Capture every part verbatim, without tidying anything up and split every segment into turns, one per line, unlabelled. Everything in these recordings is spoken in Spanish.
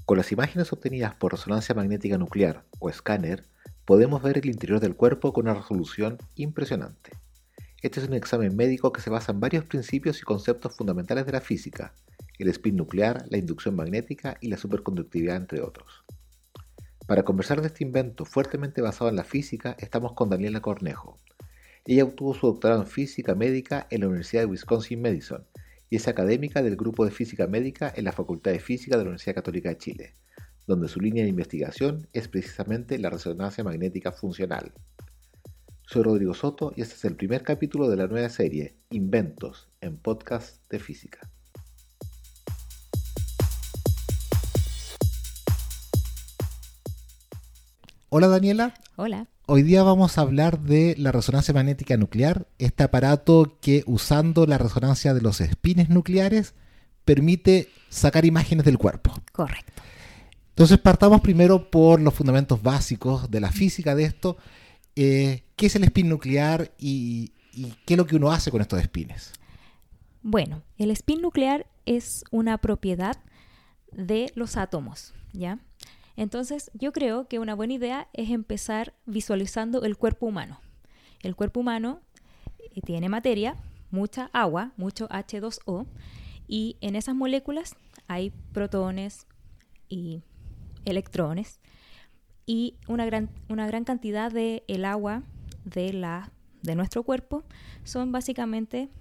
Con las imágenes obtenidas por resonancia magnética nuclear o escáner, podemos ver el interior del cuerpo con una resolución impresionante. Este es un examen médico que se basa en varios principios y conceptos fundamentales de la física, el spin nuclear, la inducción magnética y la superconductividad, entre otros. Para conversar de este invento fuertemente basado en la física, estamos con Daniela Cornejo. Ella obtuvo su doctorado en física médica en la Universidad de Wisconsin-Madison y es académica del grupo de física médica en la Facultad de Física de la Universidad Católica de Chile, donde su línea de investigación es precisamente la resonancia magnética funcional. Soy Rodrigo Soto y este es el primer capítulo de la nueva serie Inventos en Podcast de Física. Hola Daniela.
Hola.
Hoy día vamos a hablar de la resonancia magnética nuclear, este aparato que usando la resonancia de los espines nucleares permite sacar imágenes del cuerpo.
Correcto.
Entonces partamos primero por los fundamentos básicos de la física de esto. Eh, ¿Qué es el spin nuclear y, y qué es lo que uno hace con estos espines?
Bueno, el spin nuclear es una propiedad de los átomos, ¿ya? Entonces, yo creo que una buena idea es empezar visualizando el cuerpo humano. El cuerpo humano tiene materia, mucha agua, mucho hache dos o, y en esas moléculas hay protones y electrones, y una gran, una gran cantidad de el agua de, la, de nuestro cuerpo son básicamente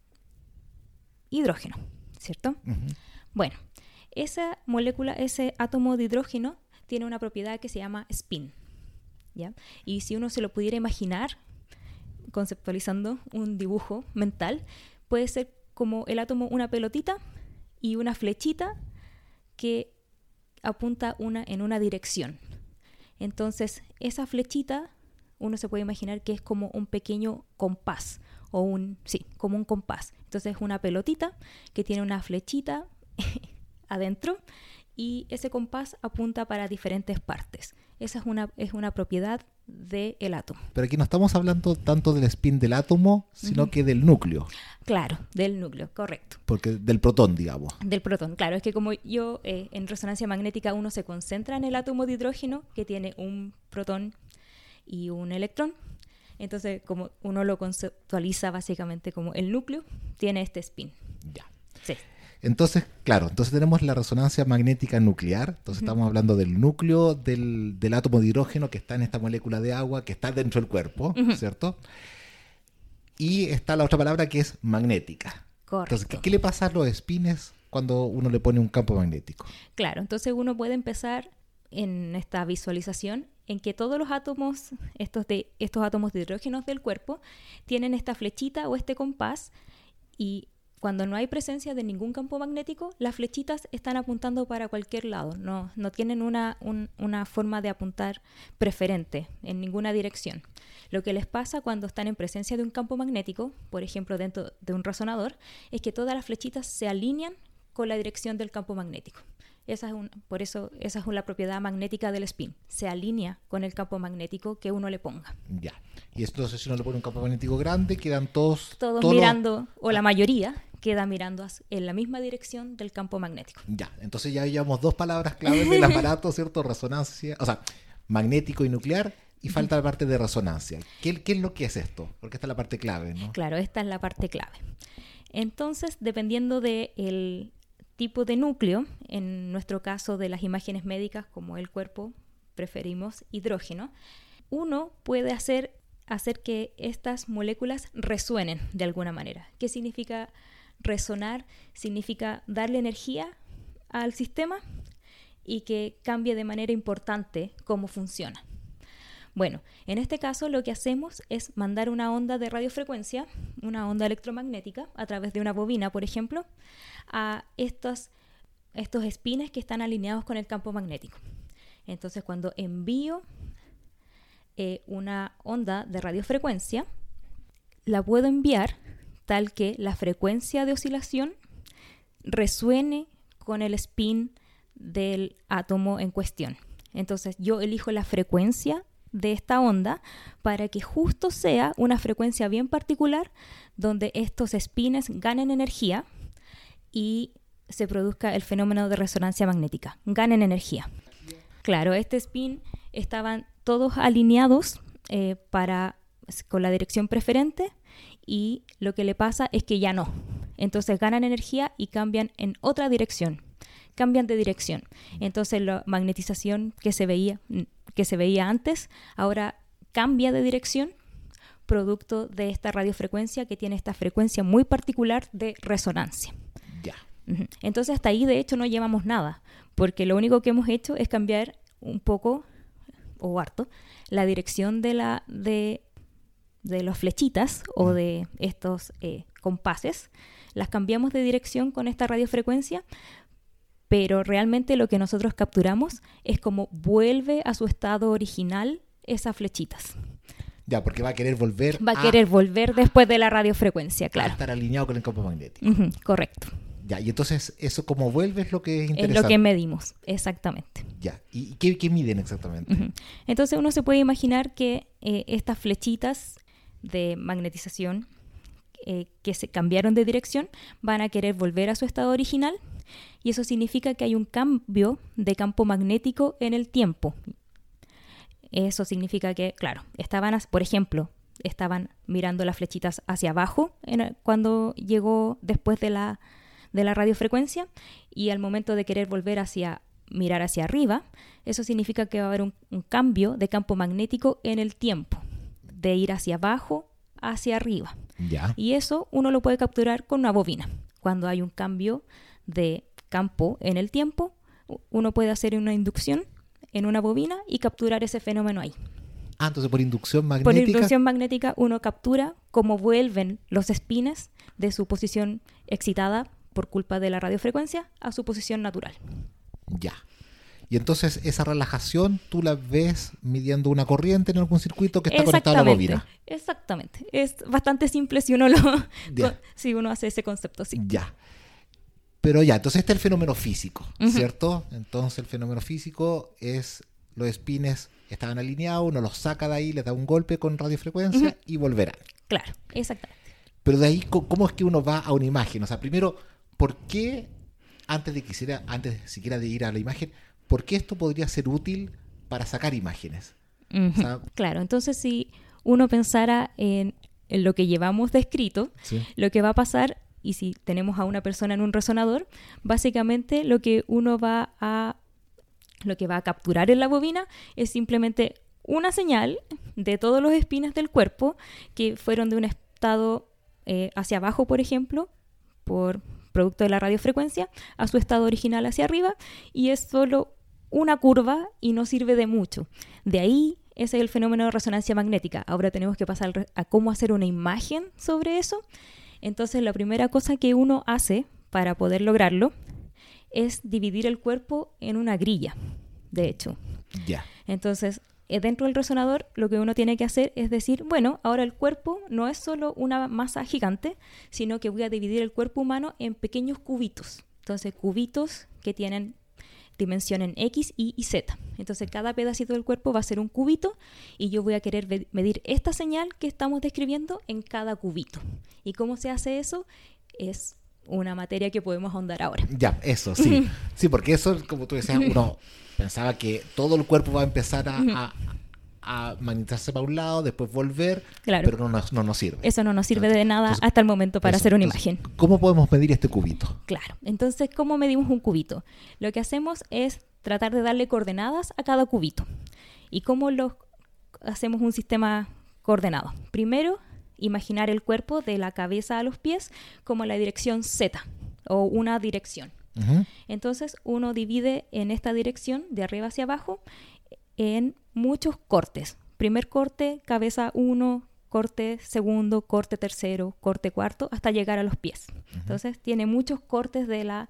hidrógeno, ¿cierto? Uh-huh. Bueno, esa molécula, ese átomo de hidrógeno tiene una propiedad que se llama spin, ¿ya? Y si uno se lo pudiera imaginar, conceptualizando un dibujo mental, puede ser como el átomo una pelotita y una flechita que apunta una en una dirección. Entonces, esa flechita, uno se puede imaginar que es como un pequeño compás, o un, sí, como un compás. Entonces, es una pelotita que tiene una flechita adentro, y ese compás apunta para diferentes partes. Esa es una, es una propiedad del átomo.
Pero aquí no estamos hablando tanto del spin del átomo, sino uh-huh. que del núcleo.
Claro, del núcleo, correcto.
Porque del protón, digamos.
Del protón, claro. Es que como yo, eh, en resonancia magnética, uno se concentra en el átomo de hidrógeno, que tiene un protón y un electrón. Entonces, como uno lo conceptualiza básicamente como el núcleo, tiene este spin.
Ya.
Sí.
Entonces, claro, entonces tenemos la resonancia magnética nuclear, entonces uh-huh. estamos hablando del núcleo del, del átomo de hidrógeno que está en esta molécula de agua, que está dentro del cuerpo, uh-huh. ¿cierto? Y está la otra palabra que es magnética.
Correcto.
Entonces, ¿qué, qué le pasa a los espines cuando uno le pone un campo magnético?
Claro, entonces uno puede empezar en esta visualización en que todos los átomos, estos, de, estos átomos de hidrógeno del cuerpo, tienen esta flechita o este compás, y cuando no hay presencia de ningún campo magnético, las flechitas están apuntando para cualquier lado, no, no tienen una, un, una forma de apuntar preferente en ninguna dirección. Lo que les pasa cuando están en presencia de un campo magnético, por ejemplo dentro de un resonador, es que todas las flechitas se alinean con la dirección del campo magnético. Esa es un, por eso esa es la propiedad magnética del spin. Se alinea con el campo magnético que uno le ponga.
Ya. Y entonces si uno le pone un campo magnético grande, quedan todos...
Todos,
todos
mirando,
los...
o la mayoría queda mirando en la misma dirección del campo magnético.
Ya, entonces ya llevamos dos palabras claves del aparato, ¿cierto? Resonancia, o sea, magnético y nuclear, y falta la parte de resonancia. ¿Qué, qué es lo que es esto? Porque esta es la parte clave, ¿no?
Claro, esta es la parte clave. Entonces, dependiendo del tipo de núcleo, en nuestro caso de las imágenes médicas, como el cuerpo, preferimos hidrógeno, uno puede hacer, hacer que estas moléculas resuenen de alguna manera. ¿Qué significa resonar? Significa darle energía al sistema y que cambie de manera importante cómo funciona. Bueno, en este caso lo que hacemos es mandar una onda de radiofrecuencia, una onda electromagnética, a través de una bobina, por ejemplo, a estos, estos espines que están alineados con el campo magnético. Entonces, cuando envío eh, una onda de radiofrecuencia, la puedo enviar tal que la frecuencia de oscilación resuene con el spin del átomo en cuestión. Entonces, yo elijo la frecuencia de esta onda para que justo sea una frecuencia bien particular donde estos espines ganen energía y se produzca el fenómeno de resonancia magnética, ganen energía. Claro, este spin estaban todos alineados eh, para, con la dirección preferente, y lo que le pasa es que ya no. Entonces ganan energía y cambian en otra dirección, cambian de dirección. Entonces la magnetización que se veía, que se veía antes, ahora cambia de dirección, producto de esta radiofrecuencia que tiene esta frecuencia muy particular de resonancia.
Ya.
Entonces hasta ahí de hecho no llevamos nada, porque lo único que hemos hecho es cambiar un poco, o harto, la dirección de, la, de, de las flechitas o
Mm.
de estos eh, compases. Las cambiamos de dirección con esta radiofrecuencia, pero realmente lo que nosotros capturamos es cómo vuelve a su estado original esas flechitas.
Ya, porque va a querer volver
Va a querer volver después de la radiofrecuencia,
a
claro.
estar alineado con el campo magnético.
Ujú, correcto.
Ya, y entonces eso como vuelve es lo que es interesante.
Es lo que medimos, exactamente.
Ya, ¿y qué, qué miden exactamente?
Ujú. Entonces uno se puede imaginar que eh, estas flechitas de magnetización eh, que se cambiaron de dirección van a querer volver a su estado original, y eso significa que hay un cambio de campo magnético en el tiempo. Eso significa que, claro, estaban, por ejemplo, estaban mirando las flechitas hacia abajo en el, cuando llegó después de la, de la radiofrecuencia, y al momento de querer volver hacia mirar hacia arriba, eso significa que va a haber un, un cambio de campo magnético en el tiempo, de ir hacia abajo hacia arriba.
Ya.
Y eso uno lo puede capturar con una bobina. Cuando hay un cambio de campo en el tiempo, uno puede hacer una inducción en una bobina y capturar ese fenómeno ahí.
Ah, entonces por inducción
Por
magnética.
inducción magnética uno captura cómo vuelven los espines de su posición excitada por culpa de la radiofrecuencia a su posición natural.
Ya. Y entonces esa relajación tú la ves midiendo una corriente en algún circuito que está conectado a la bobina.
Exactamente. Es bastante simple si uno lo
Ya.
si uno hace ese concepto así.
Ya. Pero ya, entonces este es el fenómeno físico,
Ujú.
¿cierto? Entonces el fenómeno físico es los espines estaban alineados, uno los saca de ahí, les da un golpe con radiofrecuencia
Ujú.
y volverán.
Claro, exactamente.
Pero de ahí, co- ¿cómo es que uno va a una imagen? O sea, primero, ¿por qué, antes de quisiera, antes siquiera de ir a la imagen, por qué esto podría ser útil para sacar imágenes?
Ujú.
O sea,
Claro, entonces si uno pensara en, en lo que llevamos descrito,
sí.
lo que va a pasar, y si tenemos a una persona en un resonador, básicamente lo que uno va a lo que va a capturar en la bobina es simplemente una señal de todos los espines del cuerpo que fueron de un estado eh, hacia abajo, por ejemplo, por producto de la radiofrecuencia, a su estado original hacia arriba, y es solo una curva y no sirve de mucho. De ahí, ese es el fenómeno de resonancia magnética. Ahora tenemos que pasar a cómo hacer una imagen sobre eso. Entonces, la primera cosa que uno hace para poder lograrlo es dividir el cuerpo en una grilla, de hecho.
Ya.
Entonces, eh, dentro del resonador, lo que uno tiene que hacer es decir, bueno, ahora el cuerpo no es solo una masa gigante, sino que voy a dividir el cuerpo humano en pequeños cubitos. Entonces, cubitos que tienen dimensión en X, Y y Z. Entonces, cada pedacito del cuerpo va a ser un cubito y yo voy a querer ve- medir esta señal que estamos describiendo en cada cubito. ¿Y cómo se hace eso? Es una materia que podemos ahondar ahora.
Ya, eso, sí. Sí, porque eso, como tú decías, uno pensaba que todo el cuerpo va a empezar a, a, a magnetizarse para un lado, después volver,
Claro.
pero no nos, no nos sirve.
Eso no nos sirve de nada
Entonces,
hasta el momento para
Eso.
hacer una
Entonces,
imagen.
¿cómo podemos medir este cubito?
Claro. Entonces, ¿cómo medimos un cubito? Lo que hacemos es tratar de darle coordenadas a cada cubito. ¿Y cómo lo hacemos un sistema coordenado? Primero, imaginar el cuerpo de la cabeza a los pies como la dirección Z o una dirección.
Ujú.
Entonces, uno divide en esta dirección, de arriba hacia abajo, en muchos cortes. Primer corte, cabeza uno, corte segundo, corte tercero, corte cuarto, hasta llegar a los pies. Entonces, tiene muchos cortes de la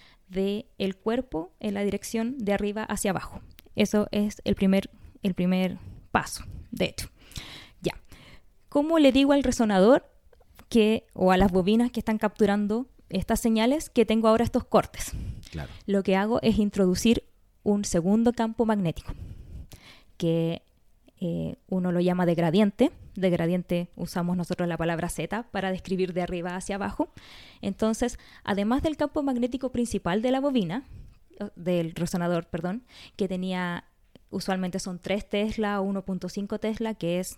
de el cuerpo en la dirección de arriba hacia abajo. Eso es el primer, el primer paso, de hecho. Ya. ¿Cómo le digo al resonador que, o a las bobinas que están capturando estas señales, que tengo ahora estos cortes?
Claro.
Lo que hago es introducir un segundo campo magnético, que eh, uno lo llama de gradiente, De gradiente usamos nosotros la palabra Z para describir de arriba hacia abajo. Entonces, además del campo magnético principal de la bobina, del resonador, perdón, que tenía, usualmente son tres Tesla o uno punto cinco Tesla, que es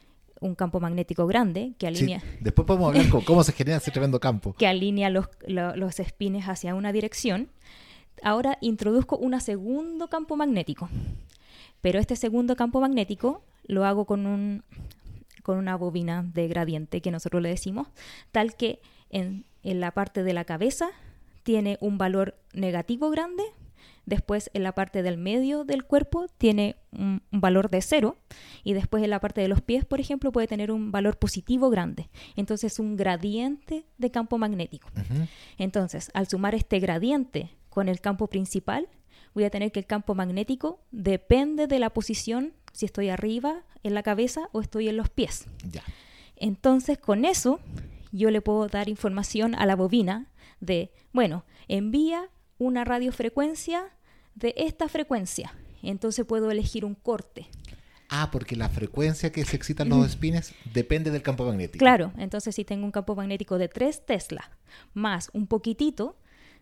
un campo magnético grande que alinea...
Sí, después podemos hablar con cómo se genera ese tremendo campo.
Que alinea los, lo, los espines hacia una dirección. Ahora introduzco un segundo campo magnético. Pero este segundo campo magnético lo hago con, un, con una bobina de gradiente, que nosotros le decimos, tal que en, en la parte de la cabeza tiene un valor negativo grande. Después en la parte del medio del cuerpo tiene un, un valor de cero, y después en la parte de los pies, por ejemplo, puede tener un valor positivo grande. Entonces, un gradiente de campo magnético. Uh-huh. Entonces, al sumar este gradiente con el campo principal, voy a tener que el campo magnético depende de la posición, si estoy arriba en la cabeza o estoy en los pies.
Ya.
Entonces, con eso, yo le puedo dar información a la bobina de, bueno, envía una radiofrecuencia de esta frecuencia. Entonces puedo elegir un corte.
Ah, porque la frecuencia que se excitan los espines depende del campo magnético.
Claro, entonces si tengo un campo magnético de tres Tesla más un poquitito,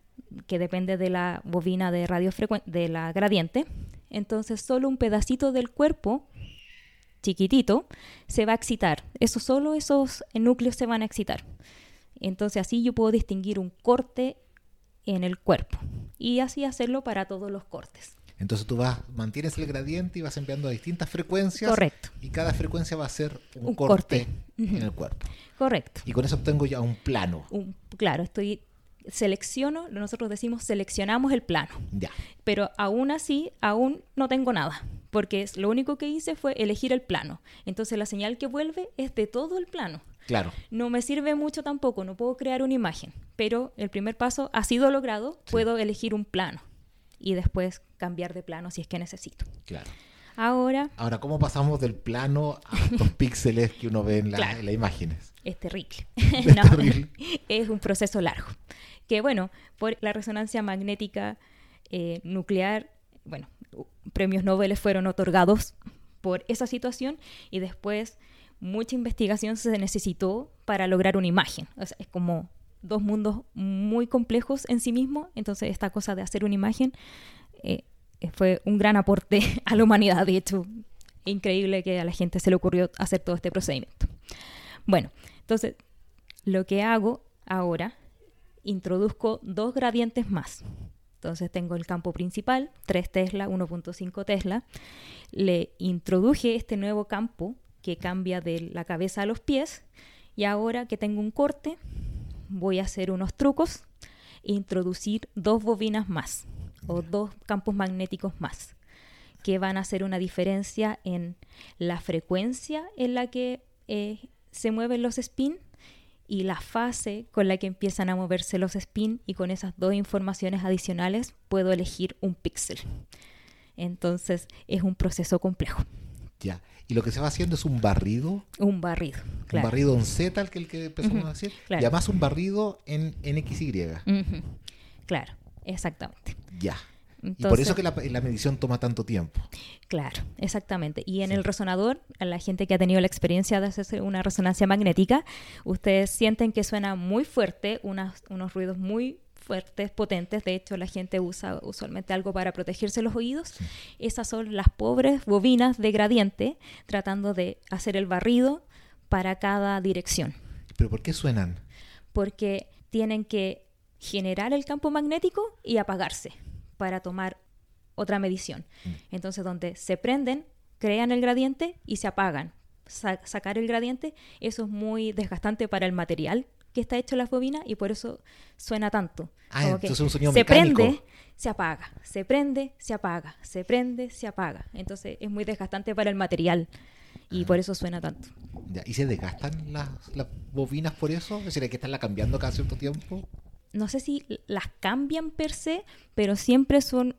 que depende de la bobina de radiofrecuen- de la gradiente, entonces solo un pedacito del cuerpo chiquitito se va a excitar. Eso, solo esos núcleos se van a excitar. Entonces así yo puedo distinguir un corte en el cuerpo y así hacerlo para todos los cortes.
Entonces tú vas, mantienes el gradiente y vas enviando a distintas frecuencias.
Correcto.
Y cada frecuencia va a ser un,
un
corte,
corte
en el cuerpo.
Correcto.
Y con eso obtengo ya un plano.
Un, claro, estoy selecciono, nosotros decimos seleccionamos el plano.
Ya.
Pero aún así, aún no tengo nada, porque es, lo único que hice fue elegir el plano. Entonces la señal que vuelve es de todo el plano.
Claro.
No me sirve mucho tampoco, no puedo crear una imagen, pero el primer paso ha sido logrado, sí. Puedo elegir un plano y después cambiar de plano si es que necesito.
Claro.
Ahora,
Ahora ¿cómo pasamos del plano a estos píxeles que uno ve en, la,
claro,
en las imágenes?
Es terrible.
Es
no,
terrible.
Es un proceso largo. Que bueno, por la resonancia magnética eh, nuclear, bueno, premios Nobel fueron otorgados por esa situación y después mucha investigación se necesitó para lograr una imagen. O sea, es como dos mundos muy complejos en sí mismos, entonces esta cosa de hacer una imagen eh, fue un gran aporte a la humanidad. De hecho, increíble que a la gente se le ocurrió hacer todo este procedimiento. Bueno, entonces lo que hago ahora, introduzco dos gradientes más. Entonces tengo el campo principal, tres Tesla, uno punto cinco Tesla. Le introduje este nuevo campo que cambia de la cabeza a los pies, y ahora que tengo un corte, voy a hacer unos trucos e introducir dos bobinas más, o dos campos magnéticos más, que van a hacer una diferencia en la frecuencia en la que eh, se mueven los spin y la fase con la que empiezan a moverse los spin, y con esas dos informaciones adicionales puedo elegir un píxel. Entonces es un proceso complejo.
Ya. Y lo que se va haciendo es un barrido.
Un barrido, claro.
Un barrido en Z, el que, el que empezamos
Uh-huh,
a decir.
claro.
Y además un barrido en, en X Y.
Uh-huh. Claro, exactamente.
Ya.
Entonces,
y por eso que la, la medición toma tanto tiempo.
Claro, exactamente. Y en
Sí.
el resonador, a la gente que ha tenido la experiencia de hacer una resonancia magnética, ustedes sienten que suena muy fuerte, unas, unos ruidos muy fuertes, potentes. De hecho, la gente usa usualmente algo para protegerse los oídos.
Sí.
Esas son las pobres bobinas de gradiente tratando de hacer el barrido para cada dirección.
¿Pero por qué suenan?
Porque tienen que generar el campo magnético y apagarse para tomar otra medición. Mm. Entonces, donde se prenden, crean el gradiente y se apagan. Sa- sacar el gradiente, eso es muy desgastante para el material que está hecho la bobina, y por eso suena tanto.
Ah,
Como
entonces
que
un sonido
se
mecánico.
prende, se apaga, se prende, se apaga, se prende, se apaga. Entonces es muy desgastante para el material y
Ah.
por eso suena tanto.
Ya. ¿Y se desgastan las, las bobinas por eso? Es decir, hay que estarla cambiando cada cierto tiempo.
No sé si las cambian per se, pero siempre son,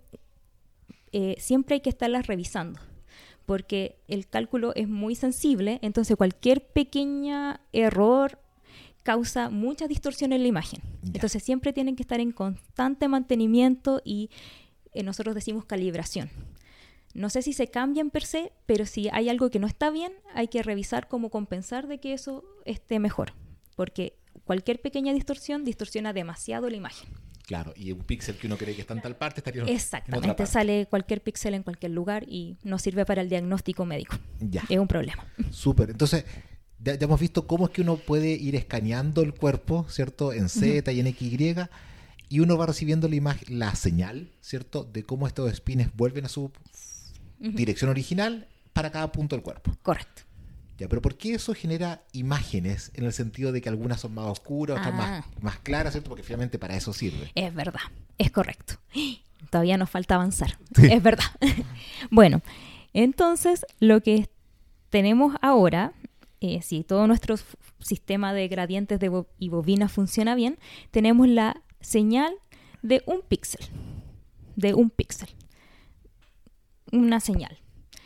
eh, siempre hay que estarlas revisando, porque el cálculo es muy sensible, entonces cualquier pequeño error causa mucha distorsión en la imagen.
Ya.
Entonces siempre tienen que estar en constante mantenimiento y eh, nosotros decimos calibración. No sé si se cambian per se, pero si hay algo que no está bien, hay que revisar cómo compensar de que eso esté mejor. Porque cualquier pequeña distorsión distorsiona demasiado la imagen.
Claro, y un píxel que uno cree que está en tal parte estaría en
Exactamente,
otra parte.
Sale cualquier píxel en cualquier lugar y no sirve para el diagnóstico médico.
Ya.
Es un problema.
Súper. Entonces, ya, ya hemos visto cómo es que uno puede ir escaneando el cuerpo, ¿cierto? En Z uh-huh. y en X Y, y uno va recibiendo la imagen, la señal, ¿cierto? De cómo estos spines vuelven a su uh-huh. dirección original para cada punto del cuerpo.
Correcto.
Ya, pero ¿por qué eso genera imágenes en el sentido de que algunas son más oscuras, otras ah. más, más claras, ¿cierto? Porque finalmente para eso sirve.
Es verdad, es correcto. Todavía nos falta avanzar. Sí. Es verdad. Bueno, entonces lo que tenemos ahora, eh, si todo nuestro f- sistema de gradientes de bo- y bobinas funciona bien, tenemos la señal de un píxel. De un píxel. Una señal.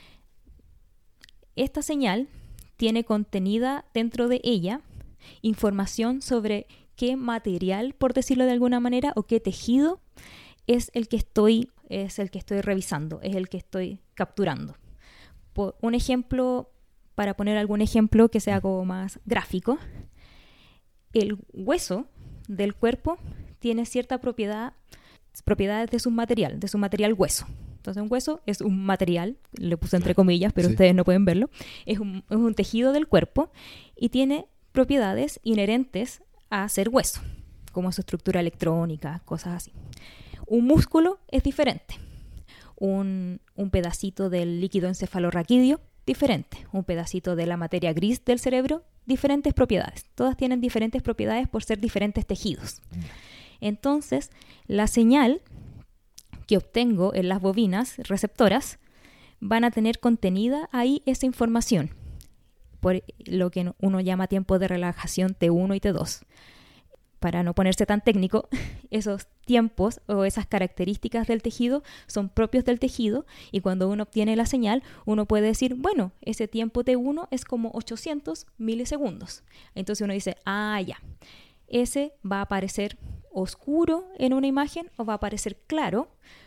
Esta señal tiene contenida dentro de ella información sobre qué material, por decirlo de alguna manera, o qué tejido es el que estoy, es el que estoy revisando, es el que estoy capturando. Por un ejemplo, para poner algún ejemplo que sea como más gráfico, el hueso del cuerpo tiene cierta propiedad, propiedades de su material, de su material hueso. Entonces un hueso es un material, le puse entre comillas, pero sí. ustedes no pueden verlo, es un, es un tejido del cuerpo y tiene propiedades inherentes a ser hueso, como su estructura electrónica, cosas así. Un músculo es diferente, un, un pedacito del líquido encefalorraquídeo, diferente, un pedacito de la materia gris del cerebro, diferentes propiedades. Todas tienen diferentes propiedades por ser diferentes tejidos. Entonces, la señal que obtengo en las bobinas receptoras van a tener contenida ahí esa información, por lo que uno llama tiempo de relajación T uno y T dos. Para no ponerse tan técnico, esos tiempos o esas características del tejido son propios del tejido y cuando uno obtiene la señal, uno puede decir, bueno, ese tiempo T uno es como ochocientos milisegundos. Entonces uno dice, ah, ya, ese va a aparecer oscuro en una imagen o va a aparecer claro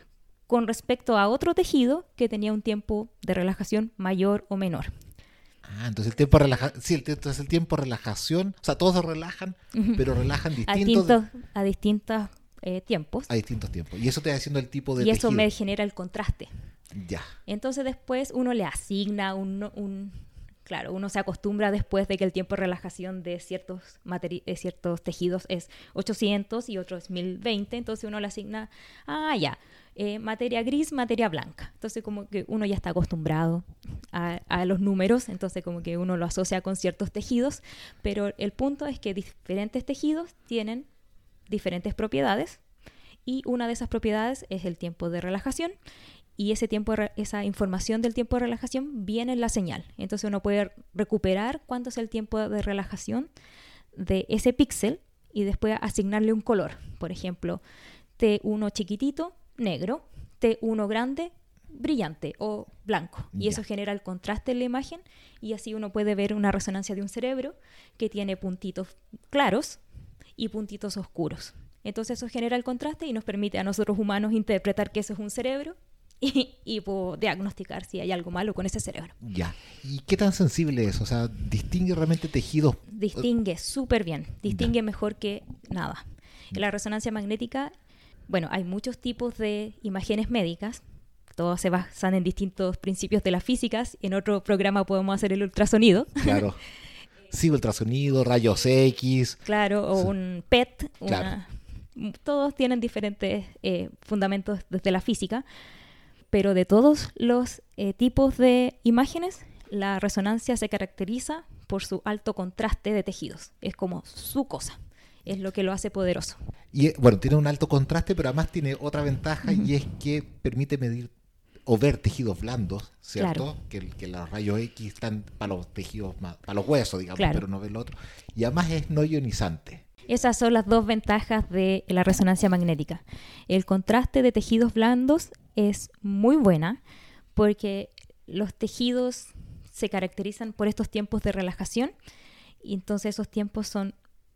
con respecto a otro tejido que tenía un tiempo de relajación mayor o menor.
Ah, entonces el tiempo de relajación, sí, entonces el tiempo de relajación, o sea, todos se relajan, uh-huh. pero relajan distintos... A distintos,
a distintos eh, tiempos.
A distintos tiempos. Y eso te va haciendo el tipo de
Y
tejido.
eso me genera el contraste.
Ya.
Entonces después uno le asigna un... un Claro, uno se acostumbra después de que el tiempo de relajación de ciertos, materi- de ciertos tejidos es ochocientos y otros mil veinte, entonces uno le asigna, ah, ya, eh, materia gris, materia blanca. Entonces como que uno ya está acostumbrado a, a los números, entonces como que uno lo asocia con ciertos tejidos, pero el punto es que diferentes tejidos tienen diferentes propiedades y una de esas propiedades es el tiempo de relajación. Y ese tiempo, esa información del tiempo de relajación viene en la señal. Entonces uno puede recuperar cuánto es el tiempo de relajación de ese píxel y después asignarle un color. Por ejemplo, T uno chiquitito, negro, T uno grande, brillante o blanco. Y yeah. eso genera el contraste en la imagen y así uno puede ver una resonancia de un cerebro que tiene puntitos claros y puntitos oscuros. Entonces eso genera el contraste y nos permite a nosotros humanos interpretar que eso es un cerebro Y, y puedo diagnosticar si hay algo malo con ese cerebro.
Ya. ¿Y qué tan sensible es? O sea, ¿distingue realmente tejidos?
Distingue súper bien. Distingue ya. mejor que nada. En la resonancia magnética, bueno, hay muchos tipos de imágenes médicas. Todos se basan en distintos principios de las físicas. En otro programa podemos hacer el ultrasonido.
Claro. Sí, ultrasonido, rayos X.
Claro, o sí. un P E T.
Claro.
Una, todos tienen diferentes eh, fundamentos desde la física. Pero de todos los eh, tipos de imágenes, la resonancia se caracteriza por su alto contraste de tejidos. Es como su cosa, es lo que lo hace poderoso.
Y bueno, tiene un alto contraste, pero además tiene otra ventaja uh-huh. y es que permite medir o ver tejidos blandos, ¿cierto? Claro. Que, que los rayos X están para los tejidos, más, para los huesos, digamos, claro. pero no ven lo otro. Y además es no ionizante.
Esas son las dos ventajas de la resonancia magnética. El contraste de tejidos blandos es muy buena porque los tejidos se caracterizan por estos tiempos de relajación y entonces esos tiempos son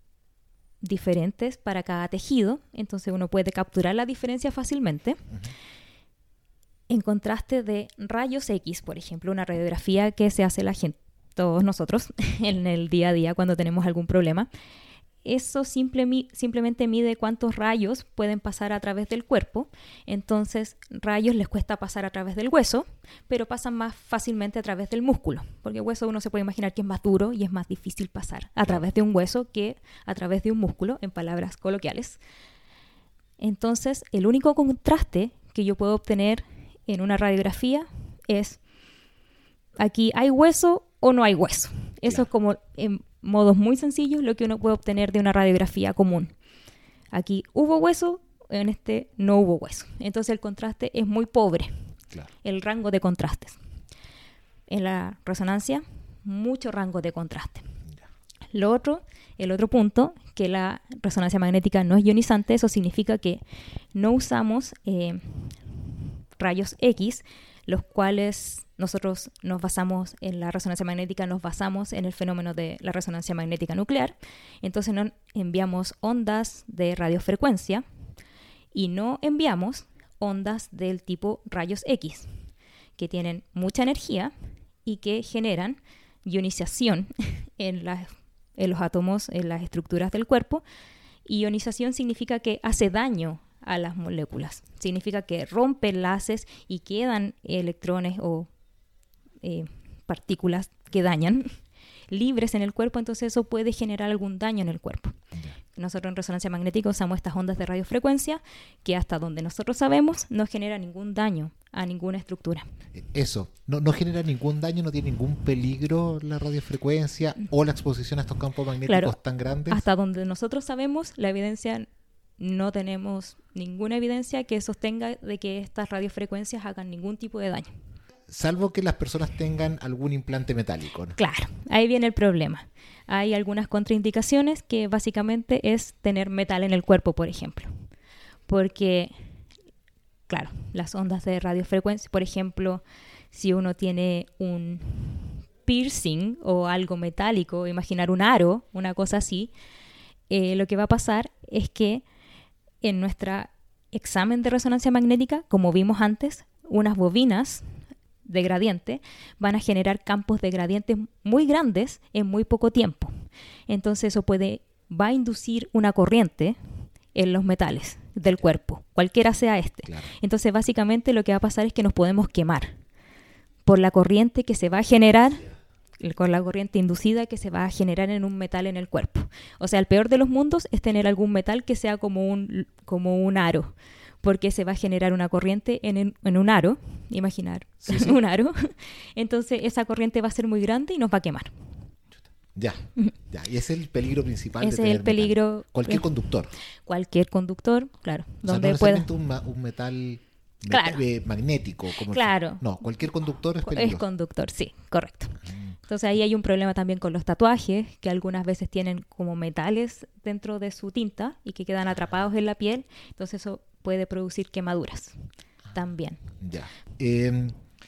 diferentes para cada tejido, entonces uno puede capturar la diferencia fácilmente. Uh-huh. en contraste de rayos X, por ejemplo, una radiografía que se hace la gente, todos nosotros en el día a día cuando tenemos algún problema, eso simple, simplemente mide cuántos rayos pueden pasar a través del cuerpo. Entonces, rayos les cuesta pasar a través del hueso, pero pasan más fácilmente a través del músculo, porque el hueso uno se puede imaginar que es más duro y es más difícil pasar a través de un hueso que a través de un músculo, en palabras coloquiales. Entonces, el único contraste que yo puedo obtener en una radiografía es aquí hay hueso o no hay hueso. Eso claro. Es como en modos muy sencillos lo que uno puede obtener de una radiografía común. Aquí hubo hueso, en este no hubo hueso. Entonces el contraste es muy pobre, claro. El rango de contrastes. En la resonancia, mucho rango de contraste. Ya. Lo otro, el otro punto, que la resonancia magnética no es ionizante, eso significa que no usamos eh, rayos X, los cuales nosotros nos basamos en la resonancia magnética, nos basamos en el fenómeno de la resonancia magnética nuclear. Entonces no enviamos ondas de radiofrecuencia y no enviamos ondas del tipo rayos X, que tienen mucha energía y que generan ionización en, la, en los átomos, en las estructuras del cuerpo. Ionización significa que hace daño a las moléculas. Significa que rompe enlaces y quedan electrones o eh, partículas que dañan libres en el cuerpo, entonces eso puede generar algún daño en el cuerpo. Nosotros en resonancia magnética usamos estas ondas de radiofrecuencia que hasta donde nosotros sabemos no genera ningún daño a ninguna estructura.
Eso, no, no genera ningún daño, no tiene ningún peligro la radiofrecuencia o la exposición a estos campos magnéticos claro, tan grandes.
Hasta donde nosotros sabemos, la evidencia, no tenemos ninguna evidencia que sostenga de que estas radiofrecuencias hagan ningún tipo de daño.
Salvo que las personas tengan algún implante metálico, ¿no?
Claro, ahí viene el problema. Hay algunas contraindicaciones que básicamente es tener metal en el cuerpo, por ejemplo. Porque, claro, las ondas de radiofrecuencia, por ejemplo, si uno tiene un piercing o algo metálico, imaginar un aro, una cosa así, eh, lo que va a pasar es que en nuestro examen de resonancia magnética, como vimos antes, unas bobinas de gradiente van a generar campos de gradientes muy grandes en muy poco tiempo. Entonces eso puede, va a inducir una corriente en los metales del cuerpo, cualquiera sea este. Claro. Entonces básicamente lo que va a pasar es que nos podemos quemar por la corriente que se va a generar, con la corriente inducida que se va a generar en un metal en el cuerpo. O sea, el peor de los mundos es tener algún metal que sea como un, como un aro, porque se va a generar una corriente en, en, en un aro, imaginar, sí, sí. un aro. Entonces esa corriente va a ser muy grande y nos va a quemar.
Ya, ya. Y ese es el peligro principal.
Ese
de tener
es el peligro.
Metal. Cualquier eh, conductor.
Cualquier conductor, claro.
O
donde
sea, no
pueda.
necesariamente un, ma- un metal
claro.
met- eh, magnético. Como
claro.
El... No, cualquier conductor es peligroso.
Es conductor, sí, correcto. Mm. Entonces ahí hay un problema también con los tatuajes, que algunas veces tienen como metales dentro de su tinta y que quedan atrapados en la piel. Entonces eso puede producir quemaduras también.
Ya. Eh,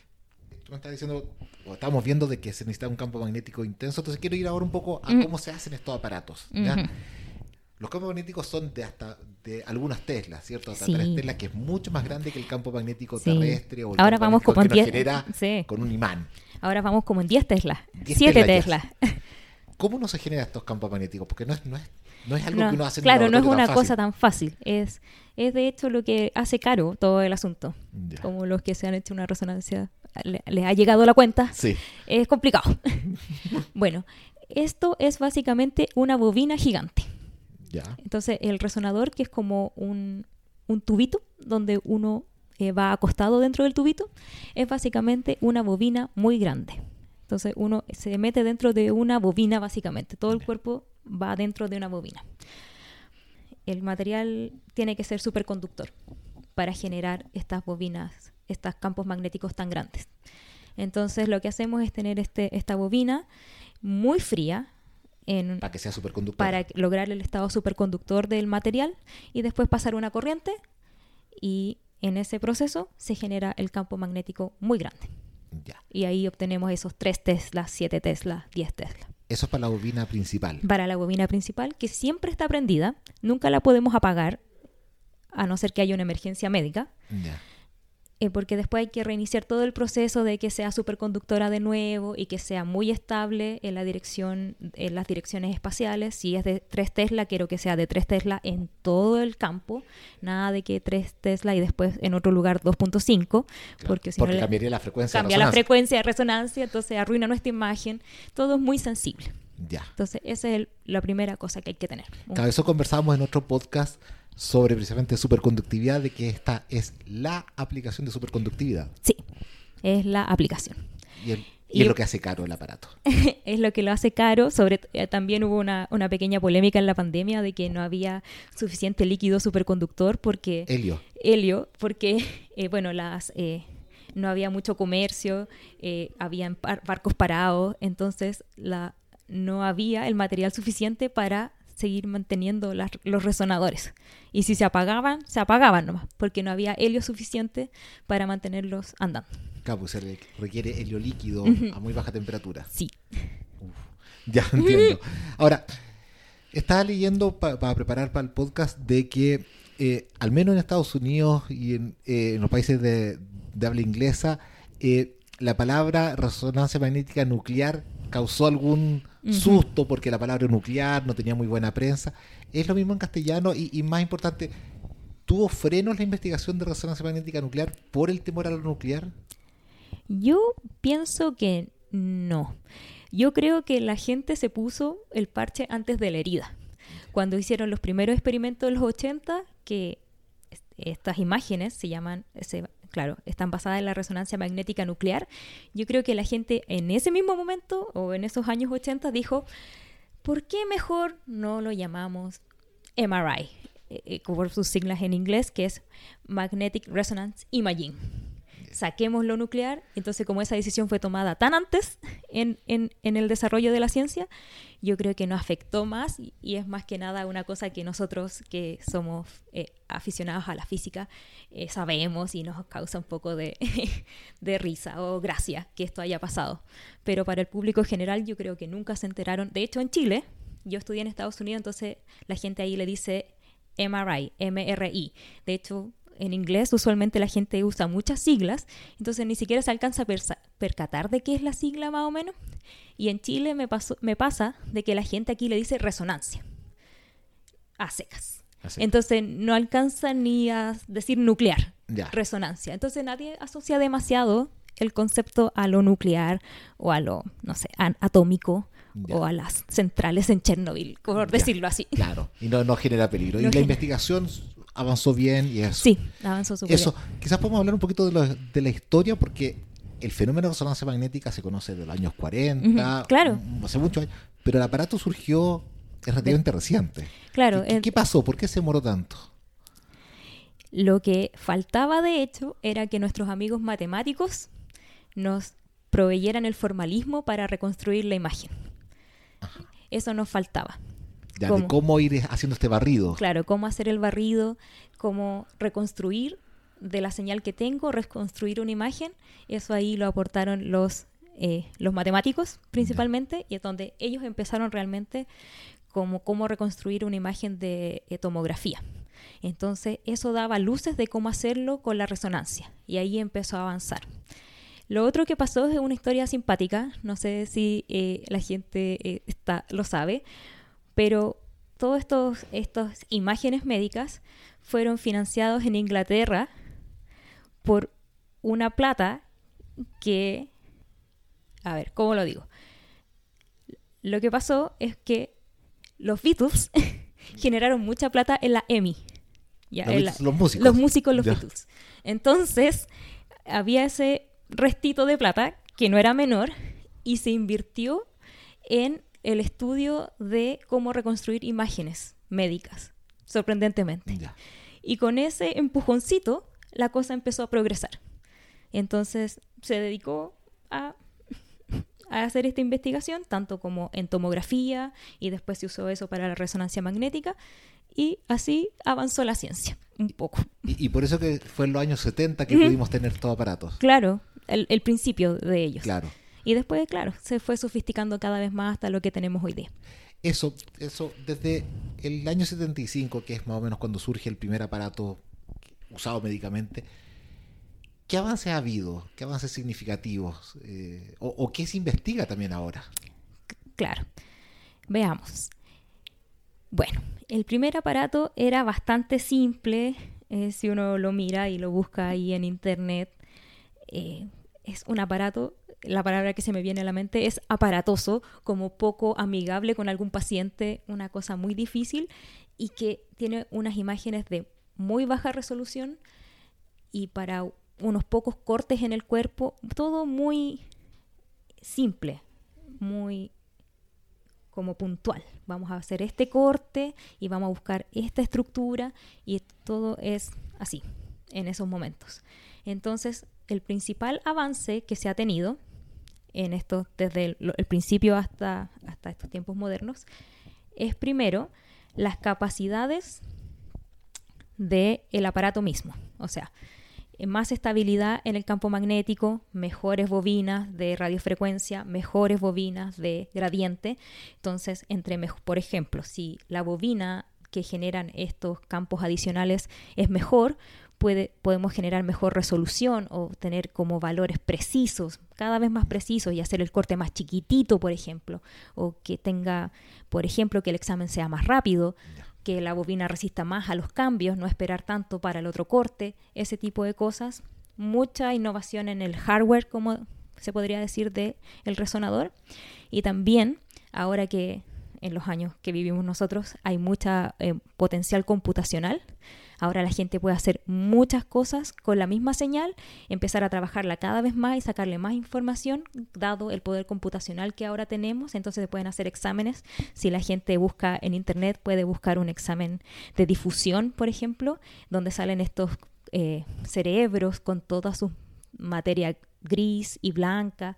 tú me estás diciendo, o estamos viendo de que se necesita un campo magnético intenso, entonces quiero ir ahora un poco a mm. cómo se hacen estos aparatos. ¿Ya? Mm-hmm. Los campos magnéticos son de hasta de algunas teslas, ¿cierto? Hasta sí. tres teslas, que es mucho más grande que el campo magnético sí. terrestre o el
ahora
campo
vamos como
que
en
nos
diez...
genera
sí.
con un imán.
Ahora vamos como en diez teslas, siete teslas.
¿Cómo no se generan estos campos magnéticos? Porque no es, no es, no es algo
no,
que uno hace en
claro,
un
no es una
tan
cosa tan fácil. Es, es de hecho lo que hace caro todo el asunto. Ya. Como los que se han hecho una resonancia, le, les ha llegado la cuenta.
Sí.
Es complicado. Bueno, esto es básicamente una bobina gigante.
Ya.
Entonces, el resonador, que es como un, un tubito donde uno eh, va acostado dentro del tubito, es básicamente una bobina muy grande. Entonces, uno se mete dentro de una bobina, básicamente. Todo el cuerpo va dentro de una bobina. El material tiene que ser superconductor para generar estas bobinas, estos campos magnéticos tan grandes. Entonces, lo que hacemos es tener este, esta bobina muy fría, En,
para que sea superconductor.
Para lograr el estado superconductor del material y después pasar una corriente y en ese proceso se genera el campo magnético muy grande.
Ya.
Y ahí obtenemos esos tres teslas, siete teslas, diez teslas.
Eso es para la bobina principal.
Para la bobina principal, que siempre está prendida, nunca la podemos apagar a no ser que haya una emergencia médica.
Ya.
eh, porque después hay que reiniciar todo el proceso de que sea superconductora de nuevo y que sea muy estable en la dirección, en las direcciones espaciales. Si es de tres Tesla, quiero que sea de tres Tesla en todo el campo, nada de que tres Tesla y después en otro lugar dos punto cinco,
Claro,
porque si
porque
no le-
cambiaría la frecuencia de
cambia la
resonancia.
frecuencia de resonancia, entonces arruina nuestra imagen, todo es muy sensible.
Ya.
Entonces esa es el- la primera cosa que hay que tener. Un-
Claro, eso conversábamos en otro podcast sobre precisamente superconductividad, de que esta es la aplicación de superconductividad.
Sí, es la aplicación.
Y, el- y
Y-
es lo que hace caro el aparato.
Es lo que lo hace caro. Sobre, eh, también hubo una, una pequeña polémica en la pandemia de que no había suficiente líquido superconductor porque
Helio.
helio, porque eh, bueno, las eh, no había mucho comercio, eh, habían par- barcos parados, entonces la, no había el material suficiente para seguir manteniendo las- los resonadores. Y si se apagaban, se apagaban nomás, porque no había helio suficiente para mantenerlos andando.
Claro, pues se re- requiere helio líquido a muy baja temperatura.
Sí.
Ya entiendo. Ahora, estaba leyendo pa- para preparar para el podcast de que eh, al menos en Estados Unidos y en, eh, en los países de, de habla inglesa, eh, la palabra resonancia magnética nuclear causó algún
Ujú.
susto porque la palabra nuclear no tenía muy buena prensa. Es lo mismo en castellano y, y más importante, ¿tuvo frenos la investigación de resonancia magnética nuclear por el temor a lo nuclear?
Yo pienso que no. Yo creo que la gente se puso el parche antes de la herida. Cuando hicieron los primeros experimentos de los ochenta, que est- estas imágenes se llaman, se- claro, están basadas en la resonancia magnética nuclear, yo creo que la gente en ese mismo momento o en esos años ochenta dijo, ¿por qué mejor no lo llamamos M R I? Eh, eh, por sus siglas en inglés, que es Magnetic Resonance Imaging. Saquemos lo nuclear. Entonces, como esa decisión fue tomada tan antes en, en, en el desarrollo de la ciencia, yo creo que no afectó más y, y es más que nada una cosa que nosotros que somos eh, aficionados a la física eh, sabemos y nos causa un poco de, de risa o gracia que esto haya pasado. Pero para el público general yo creo que nunca se enteraron. De hecho, en Chile, yo estudié en Estados Unidos, entonces la gente ahí le dice M R I, M R I. De hecho, en inglés usualmente la gente usa muchas siglas, entonces ni siquiera se alcanza a persa- percatar de qué es la sigla más o menos. Y en Chile me, pasó, me pasa de que la gente aquí le dice resonancia, a secas.
Así.
Entonces no alcanza ni a decir nuclear,
Ya.
resonancia. Entonces nadie asocia demasiado el concepto a lo nuclear o a lo, no sé, a- atómico
Ya.
o a las centrales en Chernobyl, por
Ya.
decirlo así.
Claro, y no, no genera peligro.
No
y la
genera-
investigación avanzó bien y eso.
Sí, avanzó súper
Eso,
bien.
quizás podemos hablar un poquito de, lo- de la historia, porque el fenómeno de resonancia magnética se conoce de los años cuarenta,
Ujú, claro.
mm, hace muchos años, pero el aparato surgió es relativamente reciente.
Claro,
¿Qué, qué-
eh,
qué pasó? ¿Por qué se demoró tanto?
lo que faltaba de hecho era que nuestros amigos matemáticos nos proveyeran el formalismo para reconstruir la imagen. Eso nos faltaba.
Ya,
¿Cómo?
de cómo ir haciendo este barrido.
Claro, cómo hacer el barrido, cómo reconstruir de la señal que tengo, reconstruir una imagen. Eso ahí lo aportaron los, eh, los matemáticos principalmente, y es donde ellos empezaron realmente como cómo reconstruir una imagen de eh, tomografía. Entonces eso daba luces de cómo hacerlo con la resonancia, y ahí empezó a avanzar. Lo otro que pasó es una historia simpática, no sé si eh, la gente eh, está, lo sabe, pero todas estos, estas imágenes médicas fueron financiados en Inglaterra por una plata que, a ver, ¿cómo lo digo? Lo que pasó es que los Beatles generaron mucha plata en la EMI. Ya,
Los
en
Beatles,
la-
los músicos.
Los músicos, los
Ya.
Beatles. Entonces, había ese restito de plata que no era menor y se invirtió en el estudio de cómo reconstruir imágenes médicas, sorprendentemente.
Ya.
Y con ese empujoncito, la cosa empezó a progresar. Entonces se dedicó a, a hacer esta investigación, tanto como en tomografía, y después se usó eso para la resonancia magnética, y así avanzó la ciencia, un poco.
Y, y por eso que fue en los años setenta que
Ujú.
pudimos tener estos aparatos.
Claro, el, el principio de ellos.
Claro.
Y después, claro, se fue sofisticando cada vez más hasta lo que tenemos hoy día.
Eso, eso, desde el año setenta y cinco, que es más o menos cuando surge el primer aparato usado médicamente, ¿qué avances ha habido? ¿Qué avances significativos? Eh, o, ¿O qué se investiga también ahora?
Claro. Veamos. Bueno, el primer aparato era bastante simple. Eh, si uno lo mira y lo busca ahí en internet, eh, es un aparato, la palabra que se me viene a la mente es aparatoso, como poco amigable con algún paciente, una cosa muy difícil y que tiene unas imágenes de muy baja resolución y para unos pocos cortes en el cuerpo, todo muy simple, muy como puntual. Vamos a hacer este corte y vamos a buscar esta estructura y todo es así en esos momentos. Entonces, el principal avance que se ha tenido en esto desde el, el principio hasta, hasta estos tiempos modernos es primero las capacidades del aparato mismo. O sea, más estabilidad en el campo magnético, mejores bobinas de radiofrecuencia, mejores bobinas de gradiente. Entonces, entre por ejemplo, si la bobina que generan estos campos adicionales es mejor, puede, podemos generar mejor resolución o tener como valores precisos, cada vez más precisos y hacer el corte más chiquitito, por ejemplo, o que tenga, por ejemplo, que el examen sea más rápido, que la bobina resista más a los cambios, no esperar tanto para el otro corte, ese tipo de cosas. Mucha innovación en el hardware, como se podría decir, del resonador. Y también, ahora que en los años que vivimos nosotros hay mucha eh, potencial computacional, ahora la gente puede hacer muchas cosas con la misma señal, empezar a trabajarla cada vez más y sacarle más información, dado el poder computacional que ahora tenemos. Entonces se pueden hacer exámenes. Si la gente busca en internet, puede buscar un examen de difusión, por ejemplo, donde salen estos eh, cerebros con toda su materia gris y blanca,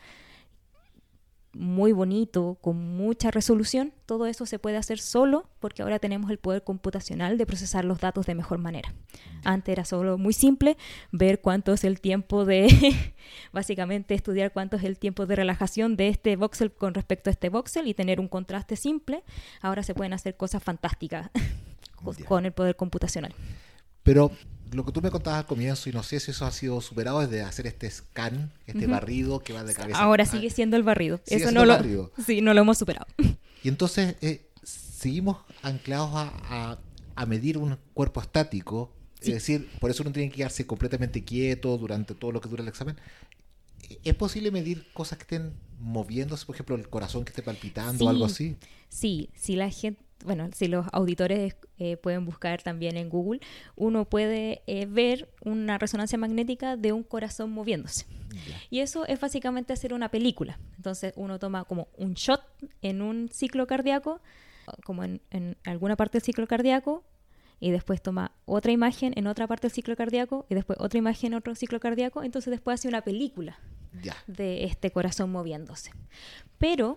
muy bonito, con mucha resolución. Todo eso se puede hacer solo porque ahora tenemos el poder computacional de procesar los datos de mejor manera. Antes era solo muy simple ver cuánto es el tiempo de, básicamente estudiar cuánto es el tiempo de relajación de este voxel con respecto a este voxel y tener un contraste simple. Ahora se pueden hacer cosas fantásticas con el poder computacional.
Pero lo que tú me contabas al comienzo, y no sé si eso ha sido superado, es de hacer este scan, este uh-huh. barrido que va de cabeza.
Ahora sigue siendo el barrido.
Sigue
eso
siendo
no
el
lo,
barrido.
Sí, no lo hemos superado.
Y entonces eh, seguimos anclados a, a, a medir un cuerpo estático. Sí. Es decir, por eso uno tiene que quedarse completamente quieto durante todo lo que dura el examen. ¿Es posible medir cosas que estén moviéndose? Por ejemplo, el corazón que esté palpitando
sí.
o algo así.
Sí, si la gente... Bueno, si los auditores eh, pueden buscar también en Google, uno puede eh, ver una resonancia magnética de un corazón moviéndose. Yeah. Y eso es básicamente hacer una película. Entonces uno toma como un shot en un ciclo cardíaco, como en, en alguna parte del ciclo cardíaco, y después toma otra imagen en otra parte del ciclo cardíaco, y después otra imagen en otro ciclo cardíaco. Entonces después hace una película yeah. de este corazón moviéndose. Pero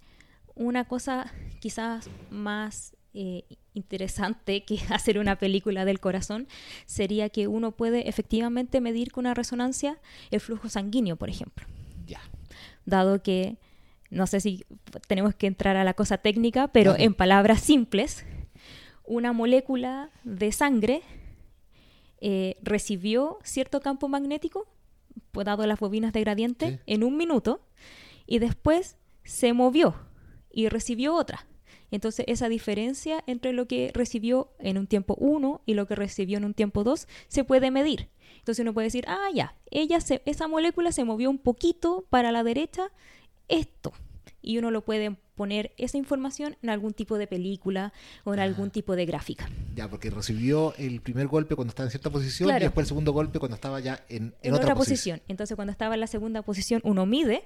una cosa quizás más eh, interesante que hacer una película del corazón sería que uno puede efectivamente medir con una resonancia el flujo sanguíneo, por ejemplo.
Ya.
Dado que, no sé si tenemos que entrar a la cosa técnica, pero
Dale.
En palabras simples, una molécula de sangre eh, recibió cierto campo magnético, pues, dado las bobinas de gradiente, sí. en un minuto, y después se movió y recibió otra. Entonces esa diferencia entre lo que recibió en un tiempo uno y lo que recibió en un tiempo dos se puede medir. Entonces uno puede decir, ah, ya, ella se, esa molécula se movió un poquito para la derecha, esto. Y uno lo puede poner esa información en algún tipo de película o en ah. algún tipo de gráfica.
Ya, porque recibió el primer golpe cuando estaba en cierta posición,
claro.
y después el segundo golpe cuando estaba ya en, en,
en
otra,
otra
posición.
posición. Entonces cuando estaba en la segunda posición uno mide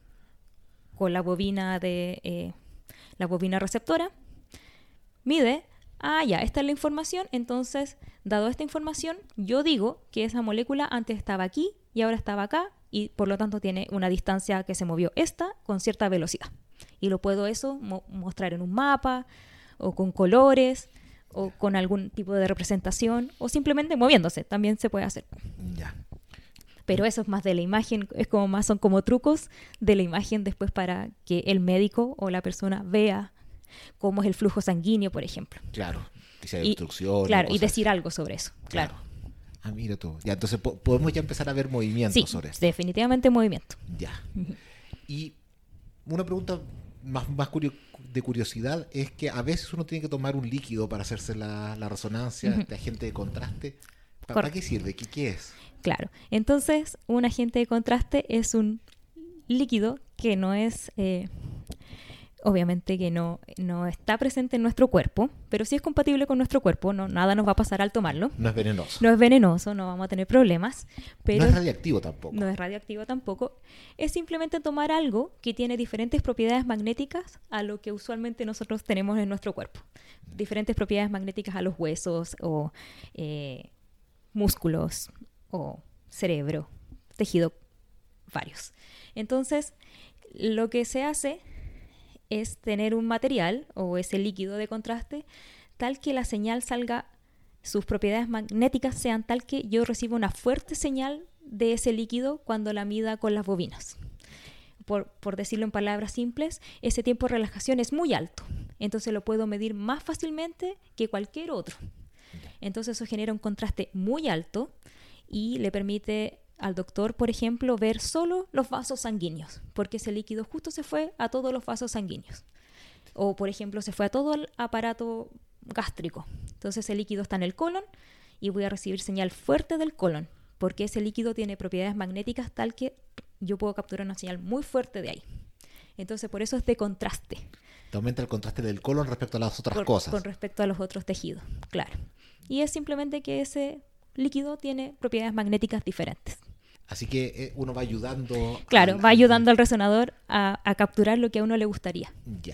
con la bobina de eh, la bobina receptora, mide, ah, ya, esta es la información, entonces, dado esta información, yo digo que esa molécula antes estaba aquí y ahora estaba acá, y por lo tanto tiene una distancia que se movió esta con cierta velocidad. Y lo puedo eso mo- mostrar en un mapa, o con colores, o con algún tipo de representación, o simplemente moviéndose, también se puede hacer.
Ya.
Pero eso es más de la imagen, es como más, son como trucos de la imagen después para que el médico o la persona vea cómo es el flujo sanguíneo, por ejemplo.
Claro, y si hay obstrucción.
Claro, y decir algo sobre eso, claro. claro.
Ah, mira tú. Ya, entonces po- podemos ya empezar a ver movimientos
Sí,
sobre esto.
definitivamente movimiento.
Ya. Y una pregunta más, más curio- de curiosidad es que a veces uno tiene que tomar un líquido para hacerse la, la resonancia,
Ujú.
este agente de contraste. ¿Pa- ¿Para
Correcto.
qué sirve? ¿Qué, qué es?
Claro. Entonces, un agente de contraste es un líquido que no es, eh, obviamente que no, no está presente en nuestro cuerpo, pero sí es compatible con nuestro cuerpo, no, nada nos va a pasar al tomarlo.
No es venenoso.
No es venenoso, no vamos a tener problemas, pero
No es radiactivo tampoco.
no es radioactivo tampoco. Es simplemente tomar algo que tiene diferentes propiedades magnéticas a lo que usualmente nosotros tenemos en nuestro cuerpo. Diferentes propiedades magnéticas a los huesos o eh, músculos o cerebro, tejido, varios. Entonces, lo que se hace es tener un material o ese líquido de contraste tal que la señal salga, sus propiedades magnéticas sean tal que yo reciba una fuerte señal de ese líquido cuando la mida con las bobinas. Por, por decirlo en palabras simples, ese tiempo de relajación es muy alto, entonces lo puedo medir más fácilmente que cualquier otro. Entonces eso genera un contraste muy alto y le permite al doctor, por ejemplo, ver solo los vasos sanguíneos, porque ese líquido justo se fue a todos los vasos sanguíneos. O, por ejemplo, se fue a todo el aparato gástrico. Entonces el líquido está en el colon y voy a recibir señal fuerte del colon, porque ese líquido tiene propiedades magnéticas tal que yo puedo capturar una señal muy fuerte de ahí. Entonces por eso es de contraste.
Te aumenta el contraste del colon respecto a las otras
Con,
cosas.
con respecto a los otros tejidos, claro. Y es simplemente que ese líquido tiene propiedades magnéticas diferentes.
Así que eh, uno va ayudando...
Claro,
al-
va
al-
ayudando al resonador a, a capturar lo que a uno le gustaría.
Ya.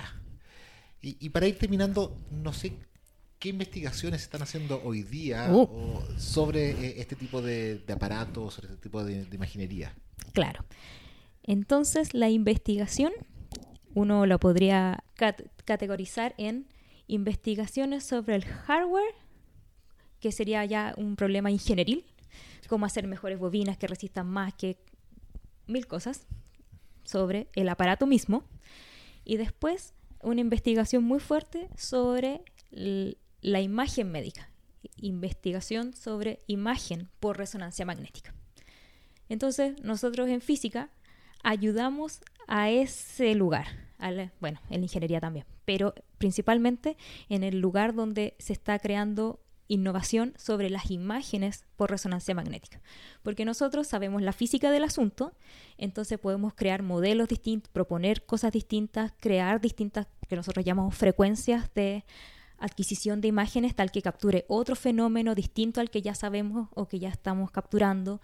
Y, y para ir terminando, no sé qué investigaciones se están haciendo hoy día
Uh.
o sobre eh, este tipo de, de aparatos, sobre este tipo de, de imaginería.
Claro. Entonces, la investigación, uno lo podría cat- categorizar en investigaciones sobre el hardware, que sería ya un problema ingenieril, cómo hacer mejores bobinas que resistan más, que mil cosas sobre el aparato mismo. Y después, una investigación muy fuerte sobre l- la imagen médica, investigación sobre imagen por resonancia magnética. Entonces, nosotros en física ayudamos a ese lugar, a la- bueno, en la ingeniería también, pero principalmente en el lugar donde se está creando innovación sobre las imágenes por resonancia magnética. Porque nosotros sabemos la física del asunto, entonces podemos crear modelos distintos, proponer cosas distintas, crear distintas, que nosotros llamamos frecuencias de adquisición de imágenes, tal que capture otro fenómeno distinto al que ya sabemos o que ya estamos capturando.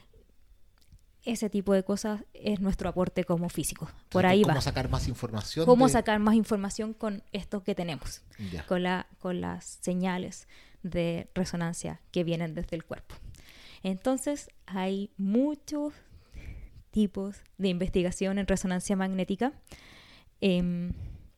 Ese tipo de cosas es nuestro aporte como físico. Por
Entonces,
ahí
¿cómo
va.
sacar más información?
¿Cómo
de-
sacar más información con esto que tenemos?
Ya.
Con, la, con las señales de resonancia que vienen desde el cuerpo. Entonces, hay muchos tipos de investigación en resonancia magnética. Eh,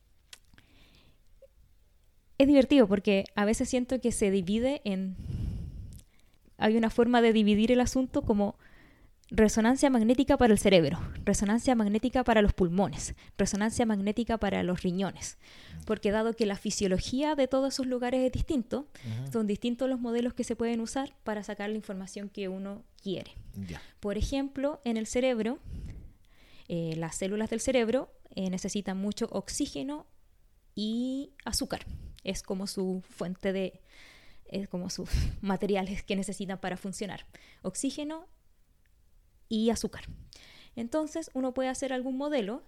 es divertido porque a veces siento que se divide en... Hay una forma de dividir el asunto como resonancia magnética para el cerebro, resonancia magnética para los pulmones, resonancia magnética para los riñones. Porque dado que la fisiología de todos esos lugares es distinto,
Ujú.
son distintos los modelos que se pueden usar para sacar la información que uno quiere.
Ya.
Por ejemplo, en el cerebro, eh, las células del cerebro eh, necesitan mucho oxígeno y azúcar. Es como su fuente de, es como sus materiales que necesitan para funcionar. Oxígeno y azúcar. Entonces, uno puede hacer algún modelo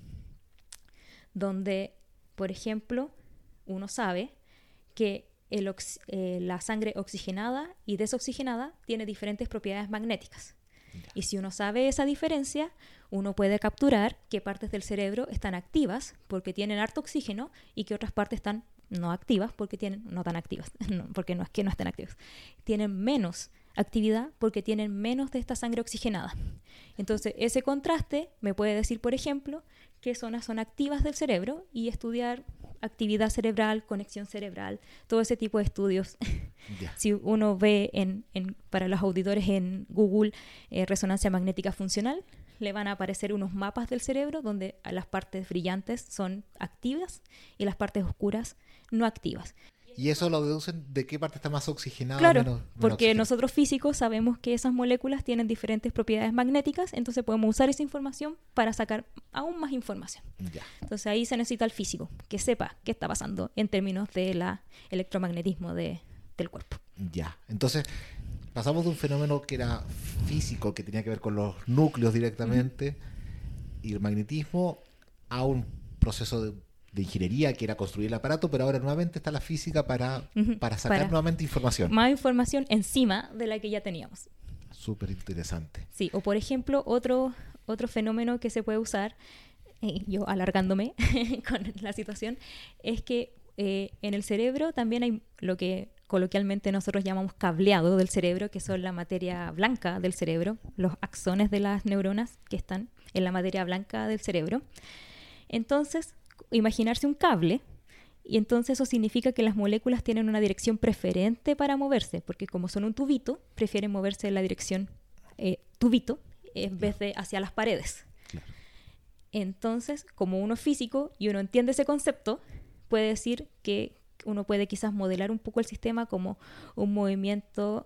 donde, por ejemplo, uno sabe que el ox- eh, la sangre oxigenada y desoxigenada tiene diferentes propiedades magnéticas. Y si uno sabe esa diferencia, uno puede capturar qué partes del cerebro están activas porque tienen harto oxígeno y qué otras partes están no activas porque tienen, no tan activas, no, porque no es que no estén activas, tienen menos actividad porque tienen menos de esta sangre oxigenada. Entonces, ese contraste me puede decir, por ejemplo, qué zonas son activas del cerebro y estudiar actividad cerebral, conexión cerebral, todo ese tipo de estudios.
Ya.
Si uno ve en, en, para los auditores en Google eh, resonancia magnética funcional, le van a aparecer unos mapas del cerebro donde las partes brillantes son activas y las partes oscuras no activas.
¿Y eso lo deducen de qué parte está más oxigenada?
Claro,
menos, menos
porque
oxigenada?
nosotros físicos sabemos que esas moléculas tienen diferentes propiedades magnéticas, entonces podemos usar esa información para sacar aún más información.
Ya.
Entonces ahí se necesita el físico, que sepa qué está pasando en términos del electromagnetismo de, del cuerpo.
Ya. Entonces, pasamos de un fenómeno que era físico, que tenía que ver con los núcleos directamente, uh-huh. y el magnetismo, a un proceso de, de ingeniería que era construir el aparato, pero ahora nuevamente está la física para, uh-huh. para sacar para nuevamente información.
Más información encima de la que ya teníamos.
Súper interesante.
Sí, o por ejemplo, otro, otro fenómeno que se puede usar, eh, yo alargándome con la situación, es que eh, en el cerebro también hay lo que coloquialmente nosotros llamamos cableado del cerebro, que son la materia blanca del cerebro, los axones de las neuronas que están en la materia blanca del cerebro. Entonces, imaginarse un cable, y entonces eso significa que las moléculas tienen una dirección preferente para moverse, porque como son un tubito, prefieren moverse en la dirección eh, tubito en vez de hacia las paredes. Claro. Entonces, como uno es físico y uno entiende ese concepto, puede decir que uno puede quizás modelar un poco el sistema como un movimiento,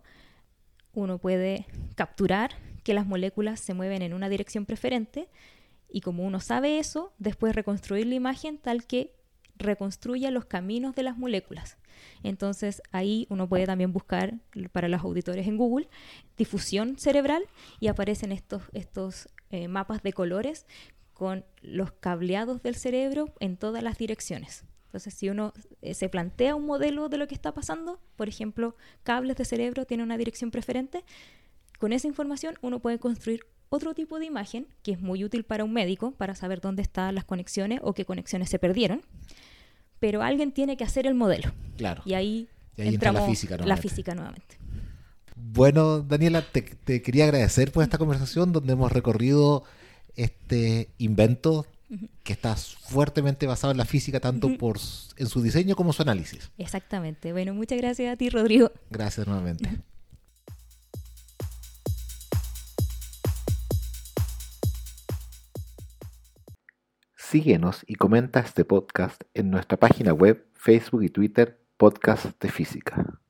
uno puede capturar que las moléculas se mueven en una dirección preferente, y como uno sabe eso, después reconstruir la imagen tal que reconstruya los caminos de las moléculas. Entonces ahí uno puede también buscar, para los auditores en Google, difusión cerebral, y aparecen estos, estos eh, mapas de colores con los cableados del cerebro en todas las direcciones. Entonces, si uno eh, se plantea un modelo de lo que está pasando, por ejemplo, cables de cerebro tienen una dirección preferente, con esa información uno puede construir otro tipo de imagen que es muy útil para un médico, para saber dónde están las conexiones o qué conexiones se perdieron, pero alguien tiene que hacer el modelo.
Claro.
Y ahí,
y ahí
entramos
entra la física nuevamente.
La física nuevamente.
Bueno, Daniela, te, te quería agradecer por esta conversación donde hemos recorrido este invento uh-huh. que está fuertemente basado en la física, tanto uh-huh. por en su diseño como su análisis.
Exactamente. Bueno, muchas gracias a ti, Rodrigo.
Gracias nuevamente. Uh-huh. Síguenos y comenta este podcast en nuestra página web, Facebook y Twitter, Podcast de Física.